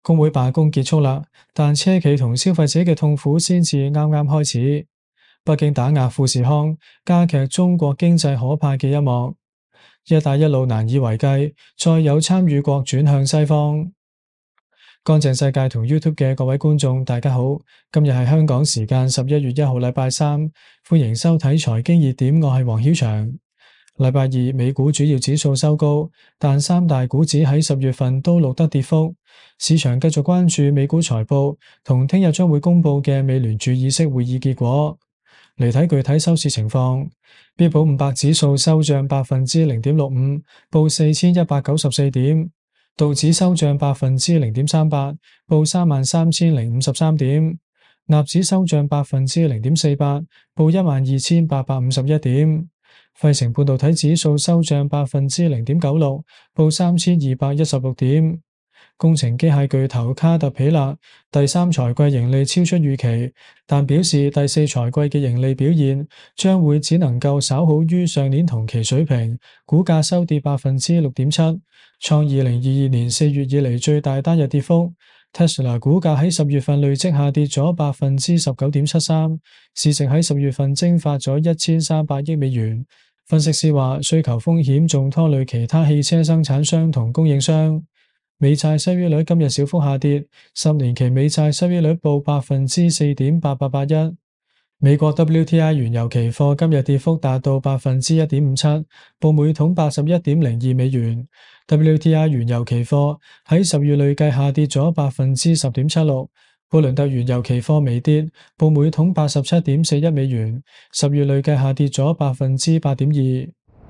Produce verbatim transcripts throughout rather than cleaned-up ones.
工會罷工結束啦，但車企同消費者嘅痛苦先至啱啱開始。北京打壓富士康，加劇中國經濟可怕嘅一幕。一帶一路難以為繼，再有參與國轉向西方。乾淨世界同 YouTube 嘅各位觀眾，大家好，今日係香港時間十一月一號禮拜三，歡迎收睇財經熱點，我係黃曉翔。禮拜二美股主要指數收高，但三大股指喺十月份都錄得跌幅。市場繼續關注美股財報同聽日將會公布嘅美聯儲議息會議結果。嚟睇具體收市情況，標普五百指數收漲百分之零點六五，報四千一百九十四點；道指收漲百分之零點三八，報三萬三千零五十三點；納指收漲百分之零點四八，報一萬二千八百五十一點。費城半導體指數收漲百分之零點九六，報三千二百一十六點。工程機械巨頭卡特彼勒第三財季盈利超出預期，但表示第四財季嘅盈利表現將會只能夠稍好於上年同期水平，股價收跌百分之六點七，創二零二二年四月以嚟最大單日跌幅。Tesla 股價喺十月份累積下跌咗百分之十九點七三，市值喺十月份蒸發咗一千三百億美元。分析師話，需求風險仲拖累其他汽車生產商同供應商。美債收益率今日小幅下跌，十年期美債收益率報百分之四點八八八一。美國 W T I 原油期貨今日跌幅達到百分之一點五七，報每桶八十一點零二美元。W T I 原油期貨喺十月累計下跌咗百分之十點七六。布倫特原油期貨微跌，報每桶八十七點四一美元，十月累計下跌咗百分之八點二。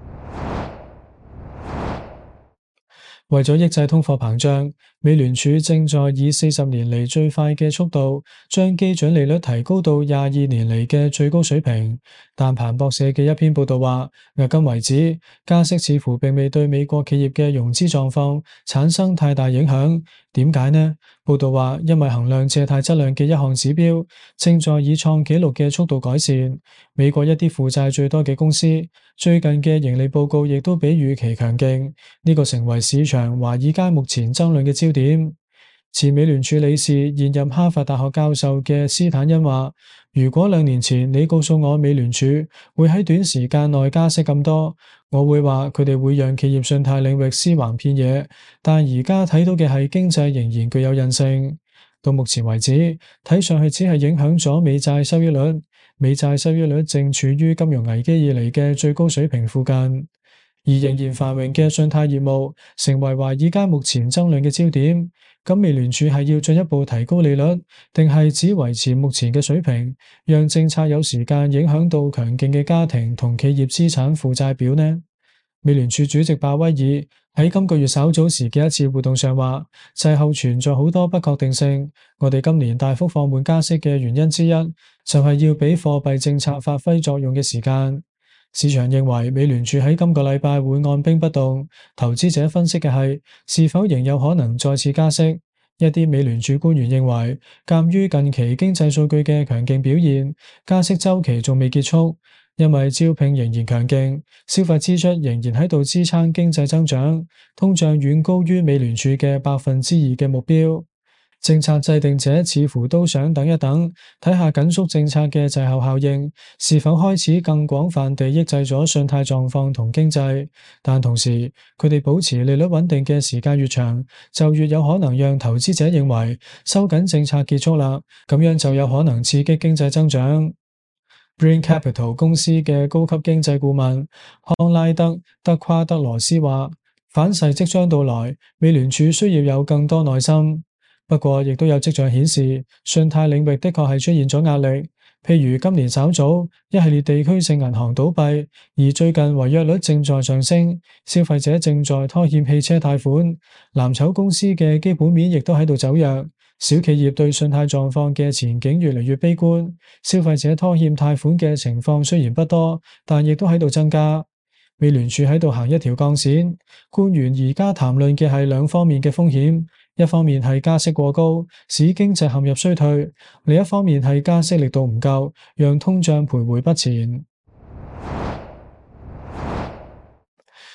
為咗抑制通貨膨脹，美聯儲正在以四十年嚟最快嘅速度將基準利率提高到廿二年嚟嘅最高水平。但彭博社嘅一篇報道話，迄今為止，加息似乎並未對美國企業嘅融資狀況產生太大影響。點解呢？報道話，因為衡量借貸質量嘅一項指標正在以創紀錄嘅速度改善。美國一啲負債最多嘅公司最近嘅盈利報告亦都比預期強勁，呢個成為市場華爾街目前爭論嘅焦點。前美聯儲理事、現任哈佛大學教授嘅斯坦恩話，如果兩年前你告訴我美聯儲會喺短時間內加息咁多，我會話佢哋會讓企業信貸領域屍橫遍野。但而家睇到嘅係經濟仍然具有韌性。到目前為止，睇上去只係影響咗美債收益率，美債收益率正處於金融危機以嚟嘅最高水平附近。而仍然繁榮嘅信貸業務成為華爾街目前爭論嘅焦點。咁美聯儲係要進一步提高利率，定係只維持目前嘅水平，讓政策有時間影響到強勁嘅家庭同企業資產負債表呢？美聯儲主席鮑威爾喺今個月稍早時嘅一次活動上話，滯後存在好多不確定性。我哋今年大幅放緩加息嘅原因之一，就係要俾貨幣政策發揮作用嘅時間。市場認為美聯儲喺今個禮拜會按兵不動，投資者分析嘅係是否仍有可能再次加息。一啲美聯儲官員認為，鑑於近期經濟數據嘅強勁表現，加息週期仲未結束，因為招聘仍然強勁，消費支出仍然喺度支撐經濟增長，通脹遠高於美聯儲嘅百分之二嘅目標。政策制定者似乎都想等一等，睇下緊縮政策嘅滯後效應是否開始更廣泛地抑制咗信貸狀況同經濟。但同時，佢哋保持利率穩定嘅時間越長，就越有可能讓投資者認為收緊政策結束啦，咁樣就有可能刺激經濟增長。Bain Capital 公司嘅高級經濟顧問康拉德·德夸德羅斯話，反噬即將到來，美聯儲需要有更多耐心。不過，亦都有跡象顯示，信貸領域的確係出現咗壓力。譬如今年稍早，一系列地區性銀行倒閉，而最近違約率正在上升，消費者正在拖欠汽車貸款，藍籌公司嘅基本面亦都喺度走弱，小企業對信貸狀況嘅前景越嚟越悲觀，消費者拖欠貸款嘅情況雖然不多，但亦都喺度增加。美聯儲喺度行一條鋼線，官員而家談論嘅係兩方面嘅風險。一方面係加息過高，使經濟陷入衰退；另一方面係加息力度唔夠，讓通脹徘徊不前。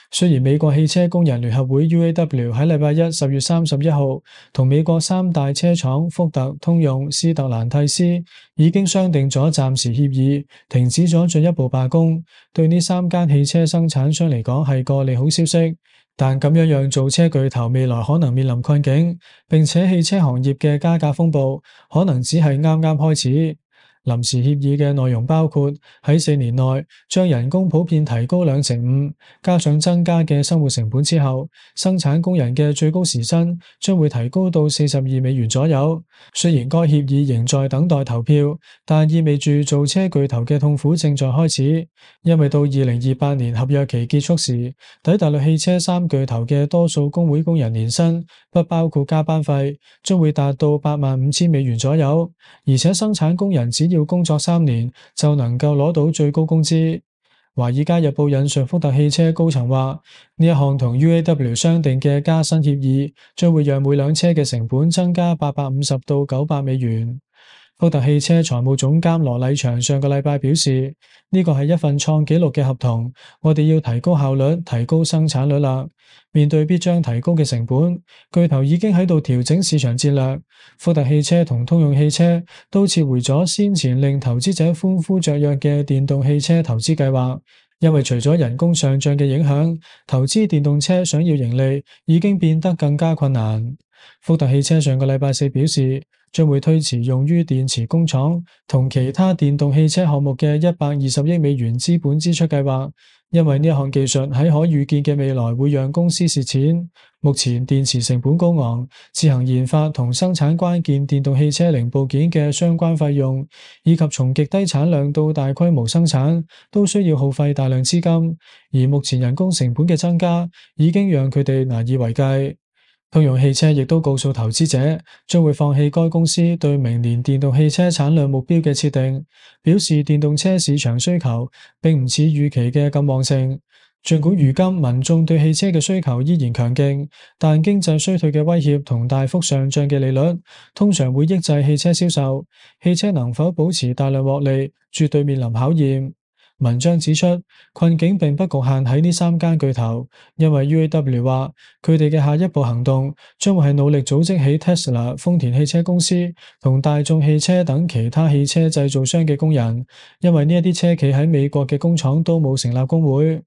雖然美國汽車工人聯合會 U A W 喺禮拜一十月三十一號同美國三大車廠福特、通用、斯特蘭蒂斯已經商定咗暫時協議，停止咗進一步罷工，對呢三間汽車生產商嚟講係個利好消息。但咁樣讓造車巨頭未來可能面臨困境，並且汽車行業嘅加價風暴可能只係啱啱開始。臨時協議嘅內容包括喺四年內將人工普遍提高兩成五，加上增加嘅生活成本之後，生產工人嘅最高時薪將會提高到四十二美元左右。雖然該協議仍在等待投票，但意味住造車巨頭嘅痛苦正在開始，因為到二零二八年合約期結束時，底特律汽車三巨頭嘅多數工會工人年薪不包括加班費，將會達到八萬五千美元左右，而且生產工人只要要工作三年就能夠攞到最高工資。華爾街日報引述福特汽車高層話，呢一項同 U A W 商定嘅加薪協議將會讓每輛車嘅成本增加八百五十到九百美元。福特汽車財務總監羅禮祥上個禮拜表示，呢個係一份創紀錄嘅合同，我哋要提高效率，提高生產率啦。面對必將提高嘅成本，巨頭已經喺度調整市場戰略。福特汽車同通用汽車都撤回咗先前令投資者歡呼雀躍嘅電動汽車投資計劃，因為除咗人工上漲嘅影響，投資電動車想要盈利已經變得更加困難。福特汽車上個禮拜四表示，將會推遲用於電池工廠同其他電動汽車項目嘅一百二十億美元資本支出計劃，因為呢一項技術喺可預見嘅未來會讓公司蝕錢。目前電池成本高昂，自行研發同生產關鍵電動汽車零部件嘅相關費用，以及從極低產量到大規模生產，都需要耗費大量資金，而目前人工成本嘅增加已經讓佢哋難以為繼。通用汽車亦都告訴投資者，將會放棄該公司對明年電動汽車產量目標嘅設定，表示電動車市場需求並唔似預期嘅咁旺盛。儘管如今民眾對汽車嘅需求依然強勁，但經濟衰退嘅威脅同大幅上漲嘅利率，通常會抑制汽車銷售。汽車能否保持大量獲利，絕對面臨考驗。文章指出，困境並不局限喺呢三間巨頭，因為 U A W 話佢哋嘅下一步行動將會係努力組織起 Tesla、豐田汽車公司同大眾汽車等其他汽車製造商嘅工人，因為呢一啲車企喺美國嘅工廠都冇成立工會。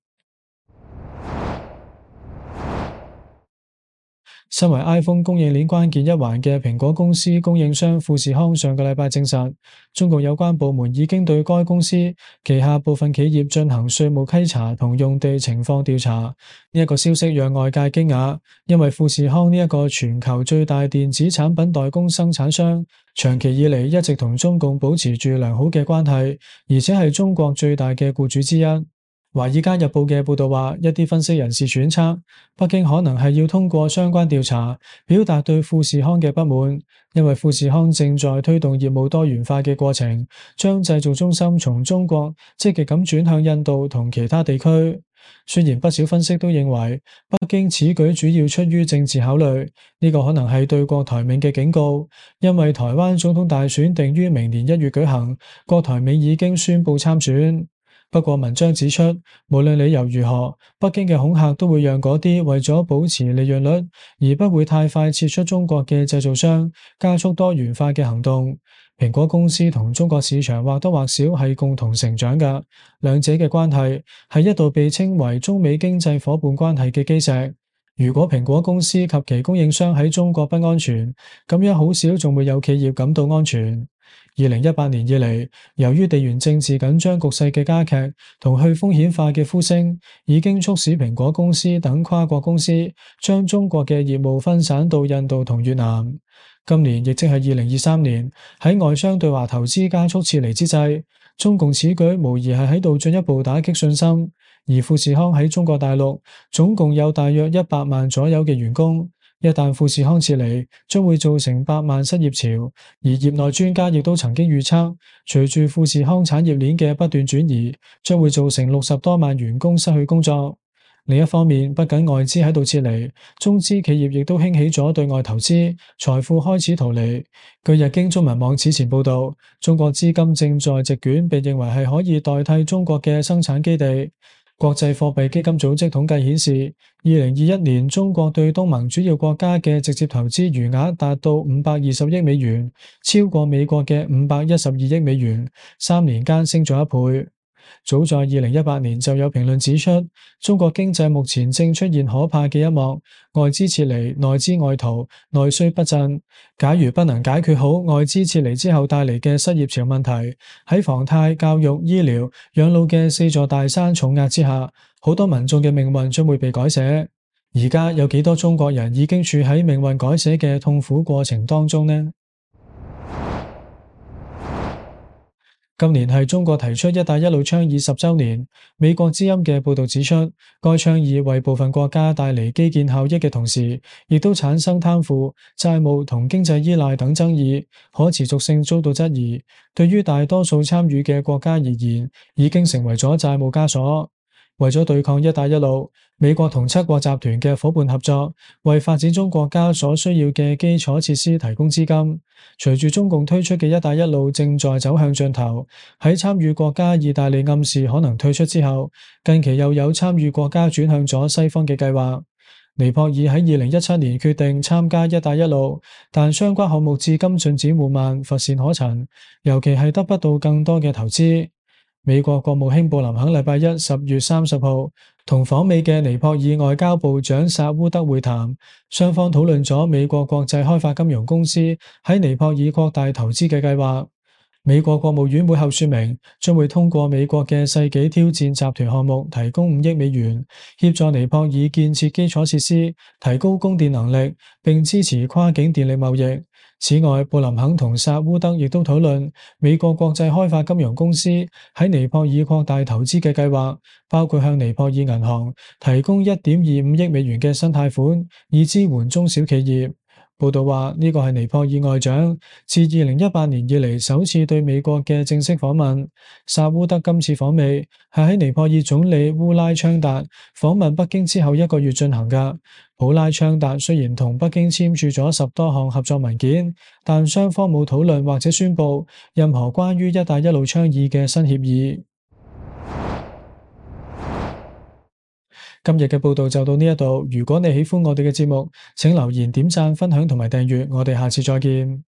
身為 iPhone 供應鏈關鍵一環嘅蘋果公司供應商富士康上個禮拜證實，中國有關部門已經對該公司旗下部分企業進行稅務稽查同用地情況調查。呢一個消息讓外界驚訝，因為富士康呢一個全球最大電子產品代工生產商，長期以嚟一直同中共保持住良好嘅關係，而且係中國最大嘅僱主之一。華爾街日報嘅報道話，一啲分析人士揣測，北京可能係要通過相關調查，表達對富士康嘅不滿，因為富士康正在推動業務多元化嘅過程，將製造中心從中國積極咁轉向印度同其他地區。雖然不少分析都認為，北京此舉主要出於政治考慮，呢個可能係對郭台銘嘅警告，因為台灣總統大選定於明年一月舉行，郭台銘已經宣布參選。不過文章指出，無論理由如何，北京嘅恐嚇都會讓嗰啲為咗保持利潤率而不會太快撤出中國嘅製造商加速多元化嘅行動。蘋果公司同中國市場或多或少係共同成長嘅，兩者嘅關係係一度被稱為中美經濟夥伴關係嘅基石。如果蘋果公司及其供應商喺中國不安全，咁樣好少仲會有企業感到安全。二零一八年以嚟，由於地緣政治緊張局勢嘅加劇同去風險化嘅呼聲，已經促使蘋果公司等跨國公司將中國嘅業務分散到印度同越南。今年亦即係二零二三年，喺外商對華投資加速撤離之際，中共此舉無疑係喺度進一步打擊信心。而富士康喺中國大陸總共有大約一百萬左右嘅員工。一旦富士康撤離，將會造成百萬失業潮，而業內專家亦都曾經預測，隨住富士康產業鏈嘅不斷轉移，將會造成六十多萬員工失去工作。另一方面，不僅外資喺度撤離，中資企業亦都興起咗對外投資，財富開始逃離。據日經中文網此前報道，中國資金正在席捲被認為係可以代替中國嘅生產基地。 國際貨幣基金組織統計顯示，二零二一年中國對東盟主要國家嘅直接投資餘額達到五百二十億美元，超過美國嘅五百一十二億美元，三年間升咗一倍。早在二零一八年就有評論指出，中國經濟目前正出現可怕嘅一幕，外資撤離，內資外逃，內需不振。假如不能解決好外資撤離之後帶嚟嘅失業潮問題，喺房貸、教育、醫療、養老嘅四座大山重壓之下，好多民眾嘅命運將會被改寫。而家有幾多中國人已經處喺命運改寫嘅痛苦過程當中呢？今年係中國提出一帶一路倡議十週年。美國之音嘅報導指出，該倡議為部分國家帶嚟基建效益嘅同時，亦都產生貪腐、債務同經濟依賴等爭議，可持續性遭到質疑。對於大多數參與嘅國家而言，已經成為咗債務枷鎖。為咗對抗一帶一路，美國同七國集團嘅夥伴合作，為發展中國家所需要嘅基礎設施提供資金。隨住中共推出嘅一帶一路正在走向盡頭，喺參與國家意大利暗示可能退出之後，近期又有參與國家轉向咗西方嘅計劃。尼泊爾喺二零一七年決定參加一帶一路，但相關項目至今進展緩慢，乏善可陳，尤其係得不到更多嘅投資。美國國務卿布林肯禮拜一十月三十號同訪美嘅尼泊爾外交部長薩烏德會談，雙方討論咗美國國際開發金融公司喺尼泊爾擴大投資嘅計劃。美國國務院會後說明，將會通過美國嘅世紀挑戰集團項目提供五億美元，協助尼泊爾建設基礎設施，提高供電能力，並支持跨境電力貿易。此外，布林肯同薩烏德亦都討論美國國際開發金融公司喺尼泊爾擴大投資嘅計劃，包括向尼泊爾銀行提供一點二五億美元嘅新貸款，以支援中小企業。報道話，呢個係尼泊爾外長自二零一八年以嚟首次對美國嘅正式訪問。薩烏德今次訪美係喺尼泊爾總理烏拉昌達訪問北京之後一個月進行㗎。普拉昌達雖然同北京簽署咗十多項合作文件，但雙方冇討論或者宣佈任何關於一帶一路倡議嘅新協議。今日嘅報道就到呢一度，如果你喜歡我哋嘅節目，請留言、點讚、分享同埋訂閱，我哋下次再見。